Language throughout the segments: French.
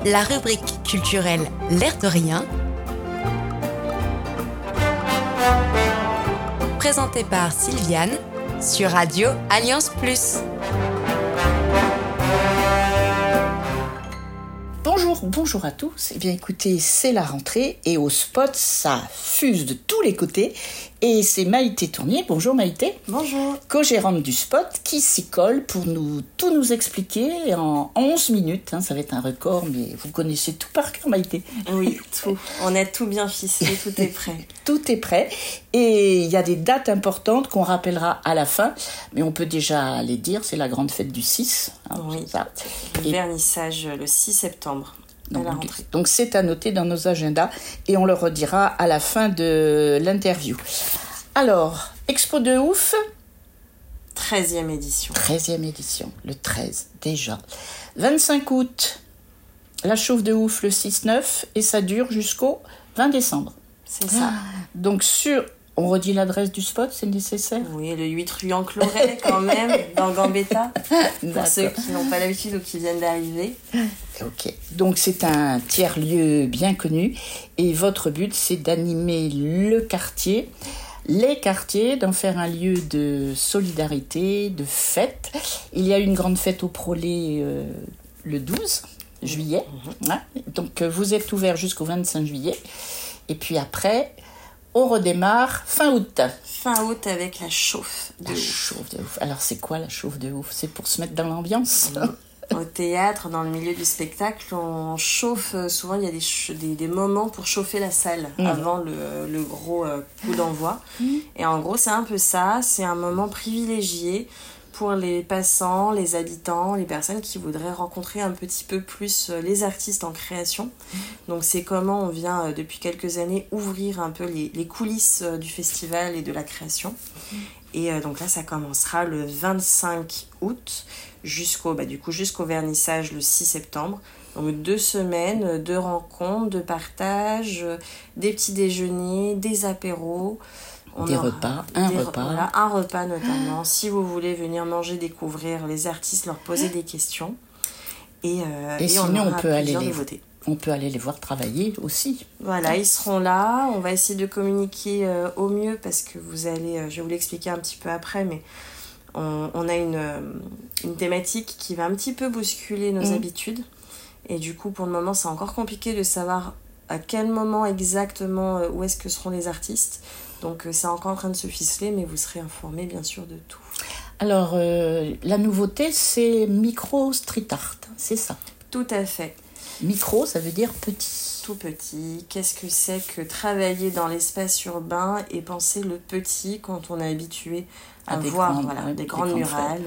la rubrique culturelle L'air de rien, présentée par Sylviane sur Radio Alliance Plus. Bonjour à tous. Eh bien écoutez, c'est la rentrée et au spot, ça fuse de tous les côtés. Et c'est Maïté Tournier, bonjour Maïté. Bonjour. Co-gérante du spot qui s'y colle pour tout nous expliquer en 11 minutes. Ça va être un record, mais vous connaissez tout par cœur Maïté. Oui, tout. On a tout bien ficelé, tout est prêt. Tout est prêt. Et il y a des dates importantes qu'on rappellera à la fin. Mais on peut déjà les dire, c'est la grande fête du 6. Oui, c'est ça. Le vernissage le 6 septembre. Donc c'est à noter dans nos agendas et on le redira à la fin de l'interview. Alors, Expo de Ouf 13e édition. 13e édition, le 13 déjà. 25 août, la chauffe de Ouf le 6-9 et ça dure jusqu'au 20 décembre. C'est ça. Donc on redit l'adresse du spot, c'est nécessaire ? Oui, le 8 rue Ancloret quand même, dans Gambetta, pour ceux qui n'ont pas l'habitude ou qui viennent d'arriver. Ok, donc c'est un tiers-lieu bien connu et votre but c'est d'animer le quartier, les quartiers, d'en faire un lieu de solidarité, de fête. Il y a une grande fête au Prolet le 12 juillet, donc vous êtes ouvert jusqu'au 25 juillet et puis après... On redémarre fin août. Fin août avec la chauffe de ouf. Chauffe de ouf. Alors c'est quoi la chauffe de ouf ? C'est pour se mettre dans l'ambiance ? Au théâtre, dans le milieu du spectacle, on chauffe, souvent il y a des moments pour chauffer la salle avant le gros coup d'envoi. Et en gros c'est un peu ça, c'est un moment privilégié pour les passants, les habitants, les personnes qui voudraient rencontrer un petit peu plus les artistes en création. Donc c'est comment on vient depuis quelques années ouvrir un peu les coulisses du festival et de la création. Et donc là ça commencera le 25 août jusqu'au vernissage le 6 septembre. Donc 2 semaines de rencontres, de partage, des petits déjeuners, des apéros. Un repas. Voilà, un repas notamment. Si vous voulez venir manger, découvrir les artistes, leur poser des questions. Et sinon, on peut aller les voir travailler aussi. Voilà, ils seront là. On va essayer de communiquer au mieux parce que je vais vous l'expliquer un petit peu après, mais on a une thématique qui va un petit peu bousculer nos habitudes. Et du coup, pour le moment, c'est encore compliqué de savoir à quel moment exactement où est-ce que seront les artistes. Donc c'est encore en train de se ficeler, mais vous serez informés bien sûr de tout. Alors la nouveauté c'est micro street art, c'est ça ? Tout à fait. Micro, ça veut dire petit. Tout petit. Qu'est-ce que c'est que travailler dans l'espace urbain et penser le petit quand on est habitué à voir des grandes murales.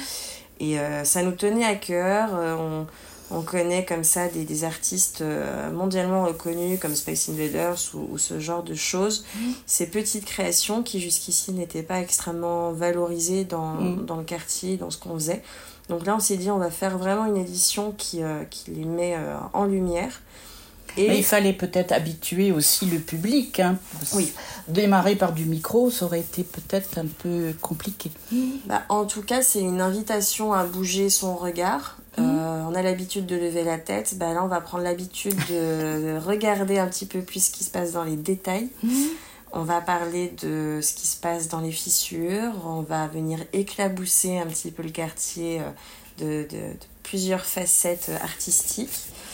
Et ça nous tenait à cœur. On connaît comme ça des artistes mondialement reconnus comme Space Invaders ou ce genre de choses. Ces petites créations qui jusqu'ici n'étaient pas extrêmement valorisées dans le quartier, dans ce qu'on faisait. Donc là, on s'est dit, on va faire vraiment une édition qui les met en lumière. Mais il fallait peut-être habituer aussi le public. Oui. Démarrer par du micro, ça aurait été peut-être un peu compliqué. En tout cas, c'est une invitation à bouger son regard. On a l'habitude de lever la tête. Là, on va prendre l'habitude de regarder un petit peu plus ce qui se passe dans les détails. On va parler de ce qui se passe dans les fissures. On va venir éclabousser un petit peu le quartier de plusieurs facettes artistiques.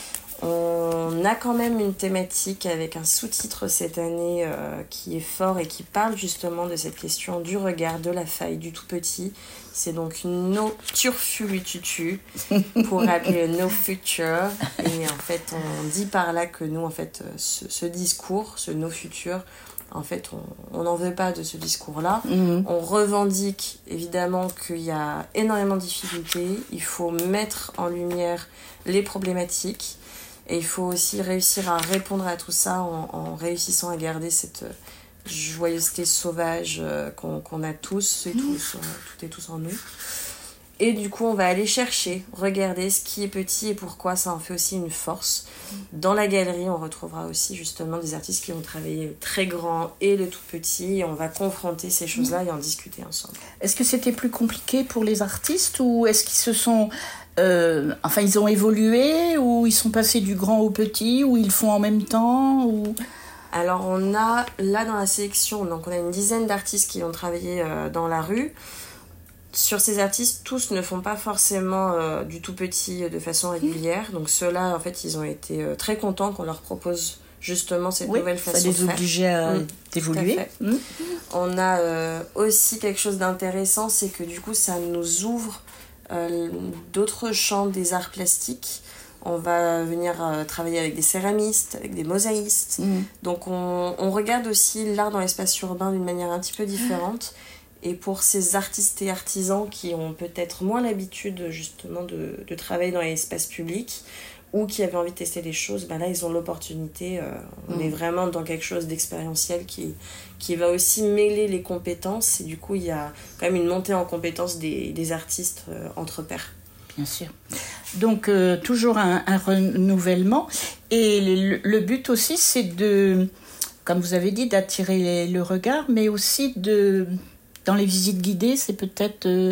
On a quand même une thématique avec un sous-titre cette année qui est fort et qui parle justement de cette question du regard, de la faille, du tout petit. C'est donc No Turfulututu pour rappeler No Future. Et en fait, on dit par là que nous, en fait, ce discours, ce No Future, en fait, on n'en veut pas de ce discours-là. On revendique évidemment qu'il y a énormément de difficultés. Il faut mettre en lumière les problématiques. Et il faut aussi réussir à répondre à tout ça en réussissant à garder cette joyeuseté sauvage qu'on a tous et toutes et tous en nous. Et du coup, on va aller chercher, regarder ce qui est petit et pourquoi ça en fait aussi une force. Dans la galerie, on retrouvera aussi justement des artistes qui ont travaillé le très grand et le tout petit. Et on va confronter ces choses-là et en discuter ensemble. Est-ce que c'était plus compliqué pour les artistes ou est-ce qu'ils se sont Enfin, ils ont évolué, ou ils sont passés du grand au petit, ou ils le font en même temps, ou... Alors on a là dans la sélection, donc on a une dizaine d'artistes qui ont travaillé dans la rue. Sur ces artistes, tous ne font pas forcément du tout petit de façon régulière. Donc ceux-là, en fait, ils ont été très contents qu'on leur propose justement cette nouvelle façon de faire. Ça les obligeait à d'évoluer. On a aussi quelque chose d'intéressant, c'est que du coup, ça nous ouvre d'autres champs des arts plastiques. On va venir travailler avec des céramistes, avec des mosaïstes. Donc on regarde aussi l'art dans l'espace urbain d'une manière un petit peu différente. Et pour ces artistes et artisans qui ont peut-être moins l'habitude justement de travailler dans l'espace public ou qui avaient envie de tester des choses, ben là ils ont l'opportunité. On est vraiment dans quelque chose d'expérientiel qui va aussi mêler les compétences. Et du coup il y a quand même une montée en compétences des artistes entre pairs. Bien sûr. Donc, toujours un renouvellement. Et le but aussi, c'est de, comme vous avez dit, d'attirer le regard, mais aussi dans les visites guidées, c'est peut-être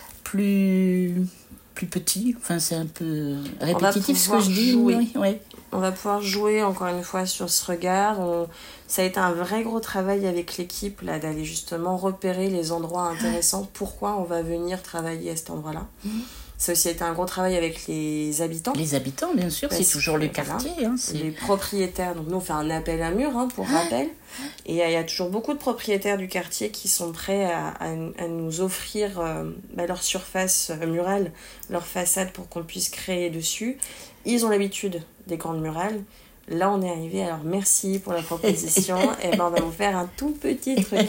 plus petit. Enfin, c'est un peu répétitif ce que je dis. Oui. On va pouvoir jouer encore une fois sur ce regard. Ça a été un vrai gros travail avec l'équipe là, d'aller justement repérer les endroits intéressants. Pourquoi on va venir travailler à cet endroit-là. Ça a aussi été un gros travail avec les habitants. Les habitants, bien sûr, c'est toujours le quartier. Voilà, les propriétaires. Donc nous, on fait un appel à mur, pour rappel. Et il y a toujours beaucoup de propriétaires du quartier qui sont prêts à nous offrir leur surface murale, leur façade pour qu'on puisse créer dessus. Ils ont l'habitude des grandes murales. Là, on est arrivé. Alors, merci pour la proposition. Et on va vous faire un tout petit truc.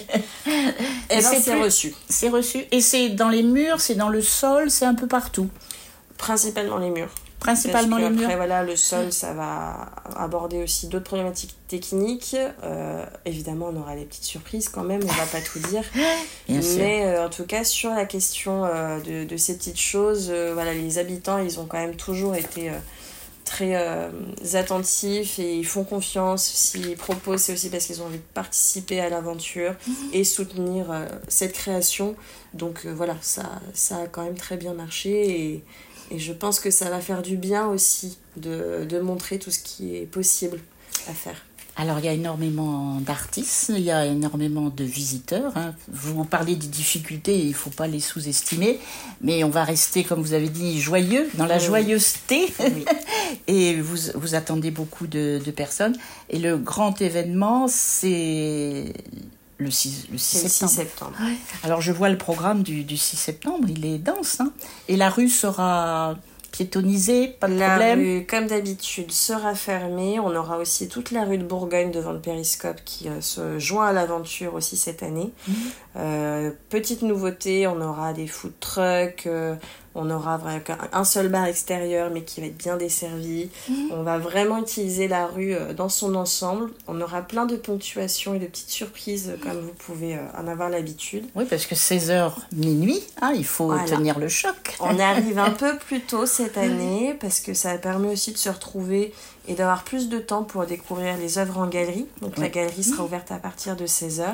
C'est reçu. C'est reçu. Et c'est dans les murs, c'est dans le sol, c'est un peu partout. Principalement les murs. Principalement les murs. Après, voilà, le sol, ça va aborder aussi d'autres problématiques techniques. Évidemment, on aura des petites surprises quand même. On va pas tout dire. Mais en tout cas, sur la question de ces petites choses, les habitants, ils ont quand même toujours été très attentifs et ils font confiance. S'ils proposent, c'est aussi parce qu'ils ont envie de participer à l'aventure et soutenir cette création. Donc ça a quand même très bien marché et je pense que ça va faire du bien aussi de montrer tout ce qui est possible à faire. Alors, il y a énormément d'artistes, il y a énormément de visiteurs. Vous parlez des difficultés, il ne faut pas les sous-estimer. Mais on va rester, comme vous avez dit, joyeux, dans la joyeuseté. Oui. Et vous attendez beaucoup de personnes. Et le grand événement, c'est le 6 septembre. Ouais. Alors, je vois le programme du 6 septembre, il est dense. Et la rue sera piétonnisée, pas de problème. La rue, comme d'habitude, sera fermée. On aura aussi toute la rue de Bourgogne devant le Périscope qui se joint à l'aventure aussi cette année. Petite nouveauté, on aura des food trucks, on aura un seul bar extérieur mais qui va être bien desservi. On va vraiment utiliser la rue dans son ensemble. On aura plein de ponctuations et de petites surprises comme vous pouvez en avoir l'habitude. Oui, parce que 16h minuit, il faut tenir le choc. On arrive un peu plus tôt cette année parce que ça permet aussi de se retrouver et d'avoir plus de temps pour découvrir les œuvres en galerie. Donc la galerie sera ouverte à partir de 16h.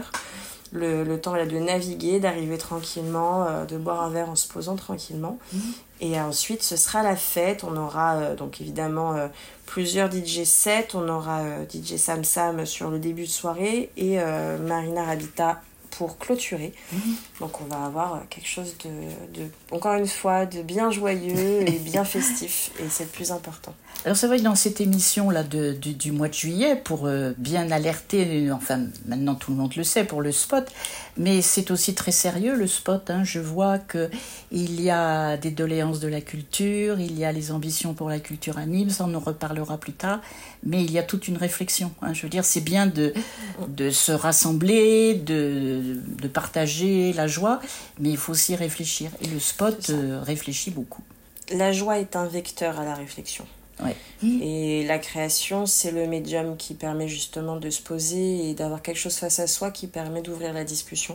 Le temps de naviguer, d'arriver tranquillement, de boire un verre en se posant tranquillement. Et ensuite, ce sera la fête. On aura donc évidemment plusieurs DJ sets. On aura DJ Sam Sam sur le début de soirée et Marina Rabita pour clôturer. Donc on va avoir quelque chose de encore une fois, de bien joyeux et bien festif. Et c'est le plus important. Alors c'est vrai que dans cette émission là du mois de juillet, pour bien alerter, enfin maintenant tout le monde le sait pour le spot, mais c'est aussi très sérieux le spot. Je vois qu'il y a des doléances de la culture, il y a les ambitions pour la culture à Nîmes, ça on en reparlera plus tard, mais il y a toute une réflexion. Je veux dire, c'est bien de se rassembler, de partager la joie, mais il faut aussi réfléchir. Et le spot réfléchit beaucoup. La joie est un vecteur à la réflexion. Ouais. Et la création, c'est le médium qui permet justement de se poser et d'avoir quelque chose face à soi qui permet d'ouvrir la discussion.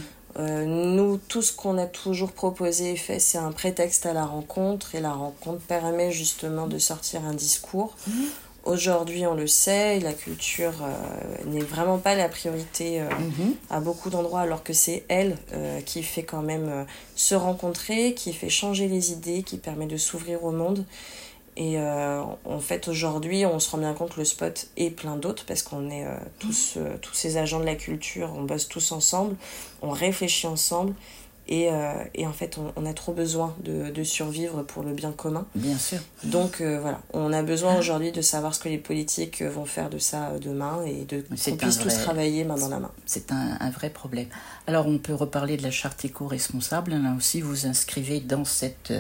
Nous, tout ce qu'on a toujours proposé et fait, c'est un prétexte à la rencontre et la rencontre permet justement de sortir un discours. Aujourd'hui, on le sait, la culture n'est vraiment pas la priorité à beaucoup d'endroits, alors que c'est elle qui fait quand même se rencontrer, qui fait changer les idées, qui permet de s'ouvrir au monde. Et en fait, aujourd'hui, on se rend bien compte que le spot et plein d'autres, parce qu'on est tous ces agents de la culture, on bosse tous ensemble, on réfléchit ensemble. Et en fait, on a trop besoin de survivre pour le bien commun. Bien sûr. Donc voilà, on a besoin aujourd'hui de savoir ce que les politiques vont faire de ça demain et qu'on puisse tous travailler main dans la main. C'est un vrai problème. Alors on peut reparler de la charte éco-responsable. Là aussi, vous inscrivez dans cette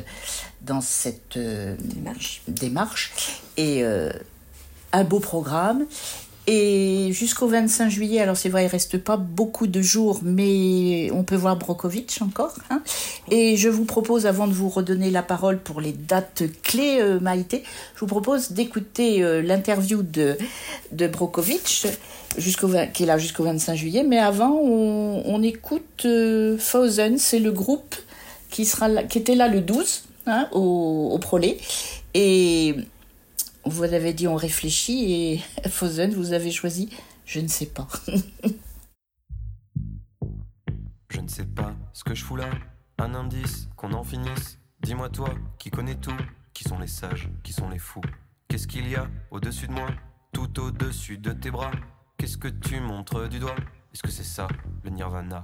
démarche. Et un beau programme. Et jusqu'au 25 juillet, alors c'est vrai, il ne reste pas beaucoup de jours, mais on peut voir Brockovich encore. Hein. Et je vous propose, avant de vous redonner la parole pour les dates clés, Maïté, je vous propose d'écouter l'interview de Brockovich, qui est là jusqu'au 25 juillet. Mais avant, on écoute Frozen, c'est le groupe qui était là le 12 au Prolé. Et... vous avez dit on réfléchit et Frozen, vous avez choisi je ne sais pas. Je ne sais pas ce que je fous là. Un indice, qu'on en finisse. Dis-moi toi, qui connais tout. Qui sont les sages, qui sont les fous. Qu'est-ce qu'il y a au-dessus de moi? Tout au-dessus de tes bras. Qu'est-ce que tu montres du doigt? Est-ce que c'est ça, le nirvana?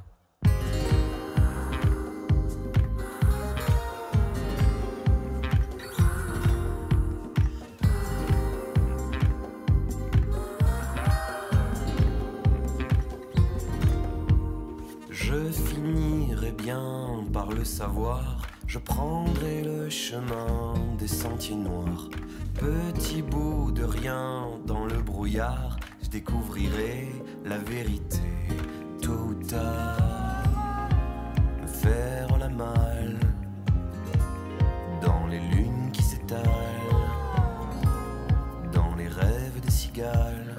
Je finirai bien par le savoir. Je prendrai le chemin des sentiers noirs. Petit bout de rien dans le brouillard, je découvrirai la vérité. Tôt ou tard, me faire la malle dans les lunes qui s'étalent, dans les rêves des cigales.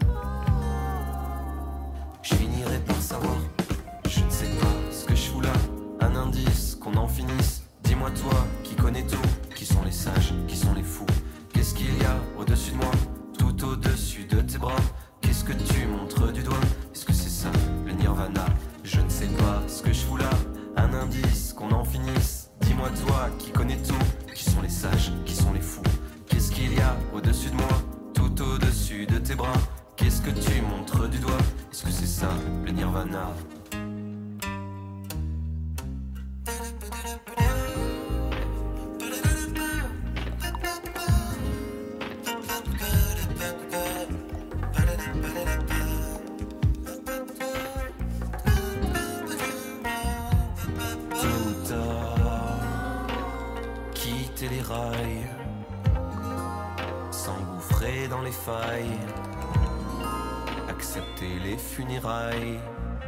Je finirai par savoir. Je ne sais pas ce que je fous là. Un indice, qu'on en finisse. Dis-moi toi, qui connais tout. Qui sont les sages, qui sont les fous. Qu'est-ce qu'il y a au-dessus de moi? Tout au-dessus de tes bras. Qu'est-ce que tu montres du doigt? Est-ce que c'est ça, le nirvana? Je ne sais pas ce que je fous là. Un indice, qu'on en finisse. Dis-moi toi, qui connais tout. Qui sont les sages, qui sont les fous. Qu'est-ce qu'il y a au-dessus de moi? Tout au-dessus de tes bras. Qu'est-ce que tu montres du doigt? Est-ce que c'est ça, le nirvana? Les rails, s'engouffrer dans les failles, accepter les funérailles,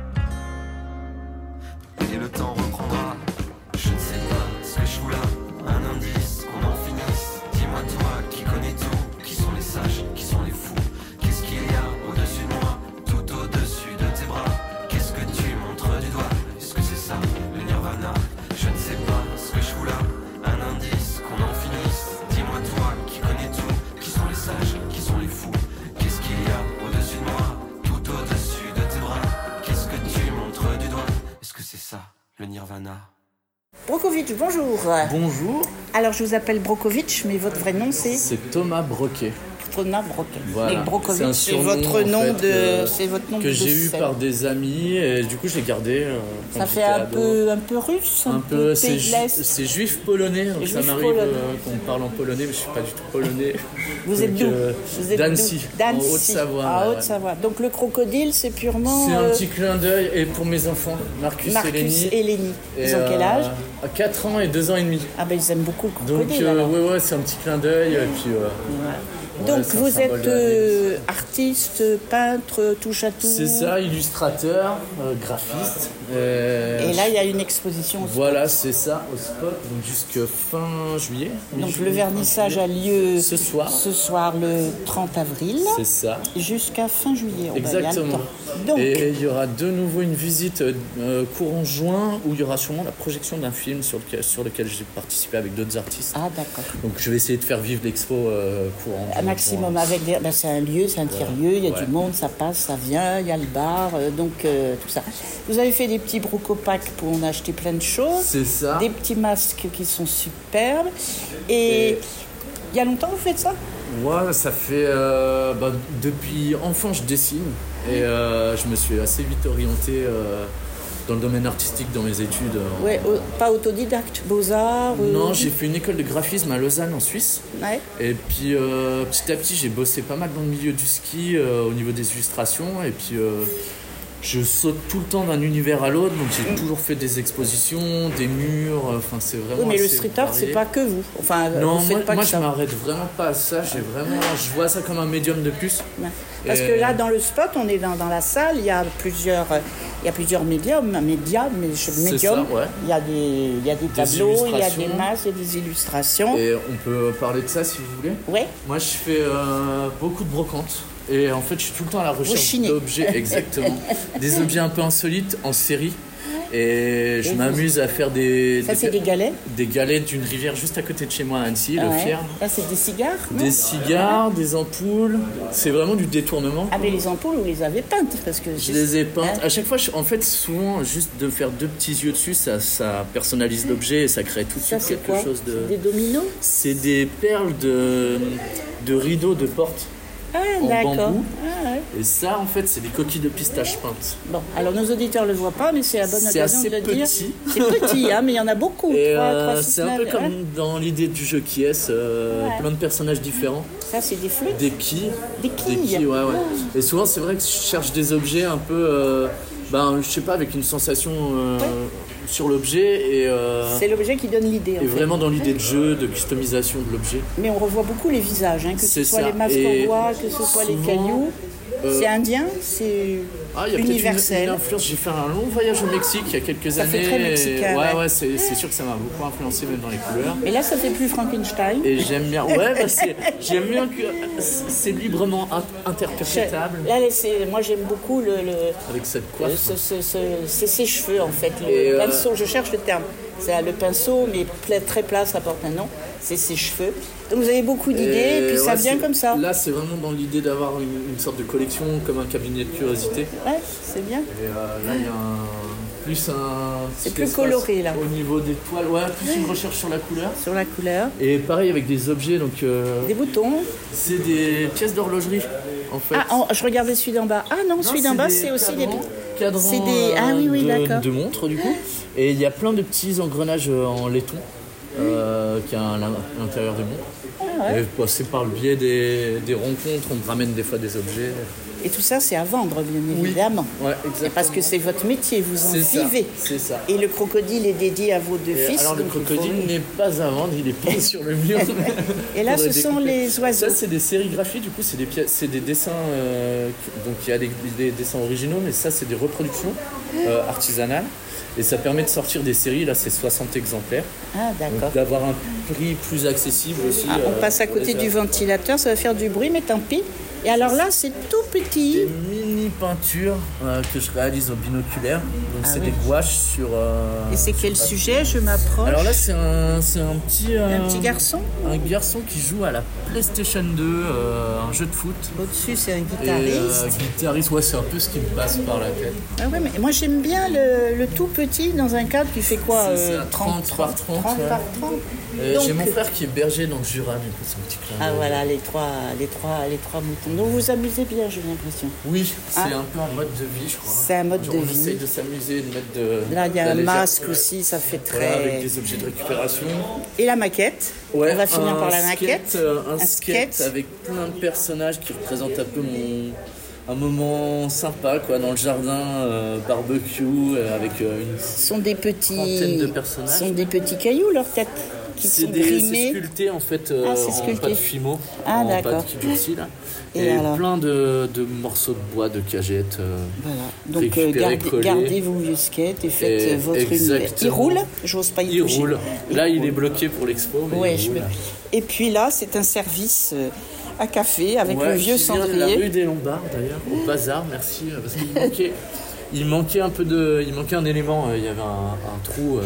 et le temps reprendra. Je ne sais pas ce que je fous là. Un indice, qu'on en finisse. Dis-moi toi, qui connais tout. Qui sont les sages, qui sont les fous. Qu'est-ce qu'il y a au-dessus de moi? Tout au-dessus de tes bras. Qu'est-ce que tu montres du doigt? Est-ce que c'est ça, le nirvana? Je ne sais pas ce que je fous là. Un indice, qu'on en finisse. Dis-moi toi, qui connais tout. Qui sont les sages, qui sont les fous. Qu'est-ce qu'il y a au-dessus de moi? Tout au-dessus de tes bras. Qu'est-ce que tu montres du doigt? Est-ce que c'est ça, le nirvana? Brockovich, bonjour. Bonjour. Alors je vous appelle Brockovich, mais votre vrai nom c'est Thomas Broquet. Thomas Broquet. Voilà. Et Brockovich, c'est votre nom que j'ai eu scène. par des amis et du coup je l'ai gardé. Ça fait un peu russe, un peu c'est pays de l'Est. c'est juif polonais, donc ça m'arrive qu'on parle en polonais, mais je suis pas du tout polonais. Vous êtes d'où? d'Annecy, en Haute-Savoie. En Haute-Savoie. Donc le crocodile, c'est purement. C'est un petit clin d'œil et pour mes enfants, Marcus et Lénie. Ils ont quel âge? 4 ans et 2 ans et demi. Ah ben ils aiment beaucoup le crocodile. Donc ouais, c'est un petit clin d'œil et puis. Donc vous êtes artiste, peintre, touche à tout. C'est ça, illustrateur, graphiste. Et là il y a une exposition au Voilà, c'est ça, au spot, donc jusqu'à fin juillet. Donc le vernissage a lieu ce soir le 30 avril. C'est ça. Jusqu'à fin juillet. Exactement. Donc, et il y aura de nouveau une visite courant juin où il y aura sûrement la projection d'un film sur lequel j'ai participé avec d'autres artistes. Ah d'accord. Donc je vais essayer de faire vivre l'expo courant juin. maximum. Bon, C'est un lieu, c'est un tiers-lieu, il y a du monde, ça passe, ça vient, il y a le bar, tout ça. Vous avez fait des petits broco-packs pour en acheter plein de choses. C'est ça. Des petits masques qui sont superbes. Et il y a longtemps que vous faites ça? Ouais, ça fait... depuis enfant, je dessine. Et je me suis assez vite orienté dans le domaine artistique dans mes études. Ouais, pas autodidacte, beaux-arts Non, j'ai fait une école de graphisme à Lausanne, en Suisse. Ouais. Et puis, petit à petit, j'ai bossé pas mal dans le milieu du ski, au niveau des illustrations. Et puis, je saute tout le temps d'un univers à l'autre. Donc, j'ai toujours fait des expositions, des murs. Enfin, c'est vraiment... Oui, mais le assez street art, varié. c'est pas que vous. Enfin, Non, vous faites pas moi que je ça. m'arrête vraiment pas à ça. Je vois ça comme un médium de plus. Ouais. Parce que là, dans le spot, on est dans la salle, il y a plusieurs médiums. C'est ça, ouais. Il y a des tableaux, il y a des illustrations. masques, il y a des illustrations. Et on peut parler de ça si vous voulez. Ouais. Moi, je fais beaucoup de brocante. Et en fait, je suis tout le temps à la recherche chinez. d'objets, exactement. Des objets un peu insolites, en série. Et je m'amuse à faire C'est des galets. des galets d'une rivière juste à côté de chez moi à Annecy, le Ouais. Fier. Là, c'est des cigares, non? Des cigares, des ampoules. C'est vraiment du détournement. Ah, mais les ampoules, vous les avez peintes parce que Je les ai peintes. Hein? À chaque fois, en fait, souvent, juste de faire 2 petits yeux dessus, ça personnalise l'objet et ça crée tout de Ça, suite c'est quelque quoi? chose de... Des dominos? C'est des perles de rideaux de porte Ah, en d'accord. bambou. Ah, ouais. Et ça, en fait, c'est des coquilles de pistache peintes. Bon, alors nos auditeurs ne le voient pas, mais c'est la bonne C'est occasion assez de le dire. petit. C'est petit, hein, mais il y en a beaucoup. Et 3, 6, c'est un peu 9, comme hein. dans l'idée du jeu qui est, plein de personnages différents. Ça, c'est des flûtes. Des quilles. Des quilles. Ouais. Et souvent, c'est vrai que je cherche des objets un peu, je sais pas, avec une sensation sur l'objet et C'est l'objet qui donne l'idée. En fait. vraiment dans l'idée de jeu, de customisation de l'objet. Mais on revoit beaucoup les visages, hein, que ce C'est soit ça. les masques Et en bois, que ce soit les souvent, cailloux. C'est indien, c'est Il y a peut-être universel. une influence. J'ai fait un long voyage au Mexique il y a quelques Ça années. fait très mexicain, Ouais, ouais. c'est sûr que ça m'a beaucoup influencé, même dans les couleurs. Mais là, ça fait plus Frankenstein. Et j'aime bien. Ouais, j'aime bien que c'est librement interprétable. Là, moi, j'aime beaucoup Avec cette coiffe. c'est ses cheveux, en fait. Et, Le pinceau, je cherche le terme. C'est le pinceau, mais très plat, ça porte un nom. C'est ses cheveux. Donc, vous avez beaucoup d'idées, et puis ça vient comme ça. Là, c'est vraiment dans l'idée d'avoir une sorte de collection, comme un cabinet de curiosité. Ouais, c'est bien. Et là, il y a C'est plus coloré, là. Au niveau des toiles, ouais, plus une recherche sur la couleur. Sur la couleur. Et pareil avec des objets, donc Des boutons. c'est des pièces d'horlogerie, en fait. Je regardais celui d'en bas. Ah non, celui d'en bas, c'est aussi des... cadrans C'est des... Ah oui, d'accord. de montres, du coup. Et il y a plein de petits engrenages en laiton qui a à l'intérieur des montres. Ah ouais. Et c'est par le biais des rencontres, on me ramène des fois des objets. Et tout ça, c'est à vendre, bien évidemment. Ouais, exactement. Parce que c'est votre métier, vous en C'est ça, vivez. c'est ça. Et le crocodile est dédié à vos 2 Et fils. alors le donc il faut- crocodile n'est pas à vendre, il est peint sur le mur. Et là, Faudrait ce sont découper. les oiseaux. Ça, c'est des sérigraphies, du coup, c'est des dessins. Donc il y a des dessins originaux, mais ça, c'est des reproductions artisanales. Et ça permet de sortir des séries, là, c'est 60 exemplaires. Ah, d'accord. Donc, d'avoir un prix plus accessible aussi. Ah, on passe à côté du ventilateur, ça va faire du bruit, mais tant pis. Et alors là, c'est tout petit. Des mini peintures que je réalise au binoculaire. Donc c'est des gouaches sur. Et c'est sur quel papier. sujet? Je m'approche. Alors là, c'est un petit. Un petit garçon. Un garçon qui joue à la PlayStation 2, un jeu de foot. Au-dessus, c'est un Et guitariste. guitariste, ouais, c'est un peu ce qui me passe par la tête. Ah ouais, mais moi, j'aime bien le tout petit dans un cadre qui fait quoi? C'est ça, 30 par 30, 30 ouais. par 30. J'ai Donc, mon frère qui est berger dans le Jura, du coup, c'est un petit clin Ah d'œil. voilà, les trois moutons. Donc vous amusez bien, j'ai l'impression. Oui, c'est Ah. un peu un mode de vie, je crois. C'est un mode de On vie. essaye de s'amuser, de mettre de. Là, il y a de la un légèreté. masque aussi, ça fait Voilà, avec très... des objets de récupération. Et la maquette. Ouais, On va finir un par la skate, maquette. un skate avec plein de personnages qui représentent un peu un moment sympa, quoi, dans le jardin, barbecue, avec une. Ce sont des Trentaine de personnages. Ce sont des petits cailloux, leurs têtes, qui C'est sont grimés. sculpté en fait c'est en sculpté. pâte fimo, Ah, en d'accord. pâte qui durcit là. Et Et alors plein de morceaux de bois, de cagettes. Voilà. Donc récupérés, collés. gardez vos vieux skates et faites Et votre univers. Il exactement. roule. J'ose pas y Il toucher. roule. Là, il est bloqué pour l'expo. Mais Ouais, il roule. Et puis là, c'est un service à café avec Ouais, le vieux qui vient de la cendrier. rue des Lombards d'ailleurs, au bazar, merci, parce qu'il manquait un peu il manquait un élément, il y avait un trou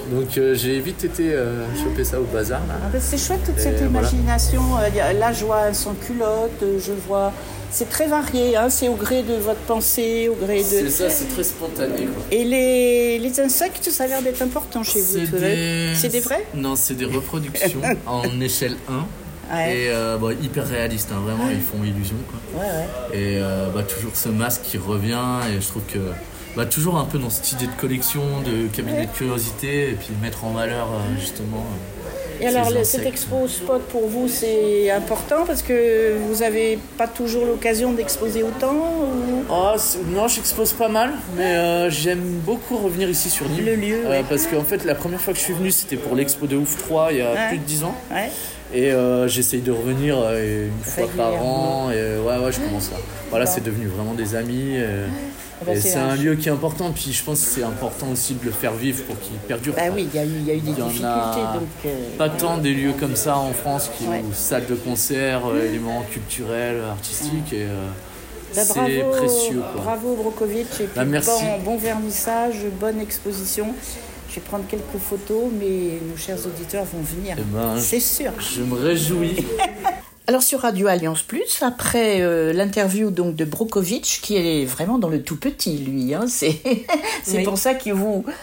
Donc j'ai vite été choper ça au bazar. Là. Ah ben, c'est chouette toute cette voilà. imagination. Là, je vois un sans culotte, je vois. C'est très varié, hein, c'est au gré de votre pensée, au gré de. C'est ça, c'est très spontané. Quoi. Et les insectes, ça a l'air d'être important chez vous. C'est des vrais? Non, c'est des reproductions en échelle 1. Ouais. Et hyper réaliste, hein, vraiment, ils font illusion. Quoi. Ouais. Et toujours ce masque qui revient, et je trouve que toujours un peu dans cette idée de collection, de cabinet de curiosité, et puis mettre en valeur justement. Et alors, ces cette insectes. expo spot pour vous, c'est important parce que vous n'avez pas toujours l'occasion d'exposer autant ou... Non, j'expose pas mal, mais j'aime beaucoup revenir ici sur Nîmes. Le lieu, ouais. Parce qu'en fait, la première fois que je suis venu, c'était pour l'expo de Ouf 3 il y a plus de 10 ans. Ouais. Et j'essaye de revenir une fois par an. Et je commence là. Voilà, c'est devenu vraiment des amis. Et c'est un lieu qui est important. Puis je pense que c'est important aussi de le faire vivre pour qu'il perdure. Bah oui, il y a eu des difficultés. Pas tant des lieux comme ça en France, ou salles de concert, éléments culturels, artistiques. Et c'est précieux. Quoi. Bravo Brokovitch. Et puis merci. Bon vernissage, bonne exposition. Je vais prendre quelques photos, mais nos chers auditeurs vont venir. C'est sûr. Je me réjouis. Alors sur Radio Alliance Plus, après l'interview donc de Brokovitch, qui est vraiment dans le tout petit, lui, hein, c'est pour ça que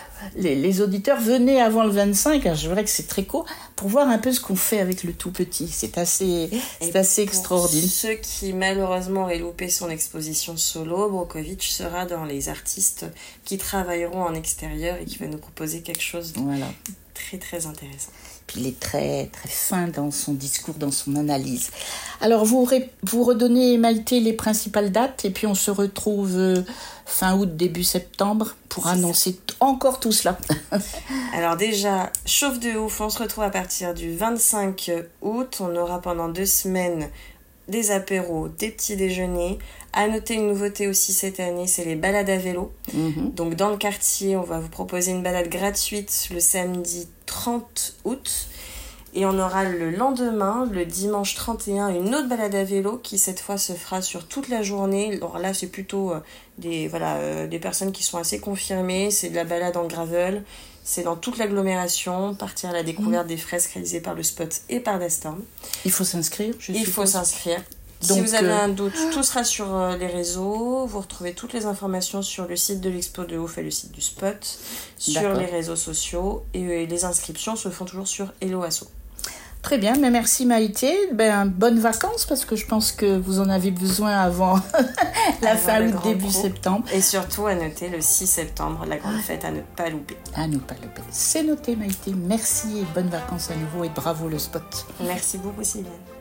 les auditeurs venaient avant le 25, hein, je dirais que c'est très court, pour voir un peu ce qu'on fait avec le tout petit. C'est assez extraordinaire. Pour ceux qui malheureusement auraient loupé son exposition solo, Brokovitch sera dans les artistes qui travailleront en extérieur et qui va nous proposer quelque chose de très très intéressant. Puis il est très très fin dans son discours, dans son analyse. Alors vous redonnez, Maïté, les principales dates et puis on se retrouve fin août, début septembre pour annoncer encore tout cela. Alors déjà, chauffe de ouf, on se retrouve à partir du 25 août. On aura pendant 2 semaines des apéros, des petits déjeuners. À noter une nouveauté aussi cette année, c'est les balades à vélo. Donc dans le quartier, on va vous proposer une balade gratuite le samedi 30 août. Et on aura le lendemain, le dimanche 31, une autre balade à vélo qui cette fois se fera sur toute la journée. Alors là, c'est plutôt des personnes qui sont assez confirmées. C'est de la balade en gravel. C'est dans toute l'agglomération, partir à la découverte des fresques réalisées par le Spot et par Dastorm. Il faut s'inscrire, Il faut s'inscrire. Donc, si vous avez un doute, tout sera sur les réseaux. Vous retrouvez toutes les informations sur le site de l'Expo de Ouf et le site du Spot, sur les réseaux sociaux. Et les inscriptions se font toujours sur Hello Asso. Très bien, mais merci Maïté. Bonnes vacances parce que je pense que vous en avez besoin avant la fin août, début septembre. Et surtout à noter le 6 septembre, la grande fête à ne pas louper. À ne pas louper. C'est noté Maïté. Merci et bonnes vacances à nouveau et bravo le Spot. Merci beaucoup Sylviane.